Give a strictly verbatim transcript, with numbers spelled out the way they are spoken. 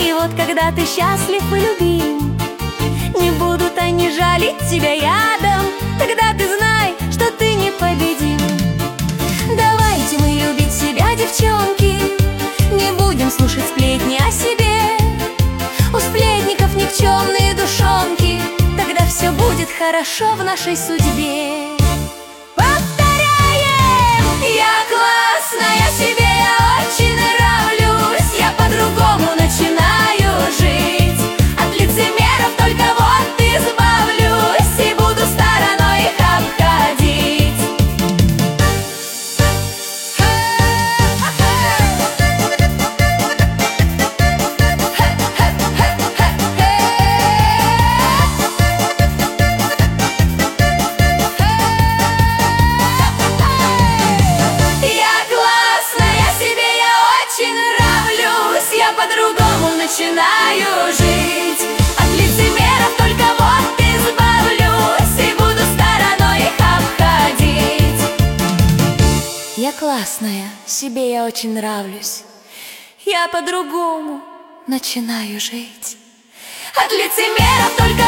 И вот когда ты счастлив и любим, не будут они жалить тебя ядом. Тогда ты знай, что ты непобедим. Давайте мы любить себя, девчонки, не будем слушать сплетни о себе. У сплетников никчемные душонки, тогда все будет хорошо в нашей судьбе. Повторяем! Я классная, себе я очень нравлюсь. Я по-другому начинаю жить. От лицемеров только вот избавлюсь и буду стороной их обходить. По-другому начинаю жить. От лицемеров только вот избавлюсь и буду стороной их обходить. Я классная, себе я очень нравлюсь. Я по-другому начинаю жить. От лицемеров только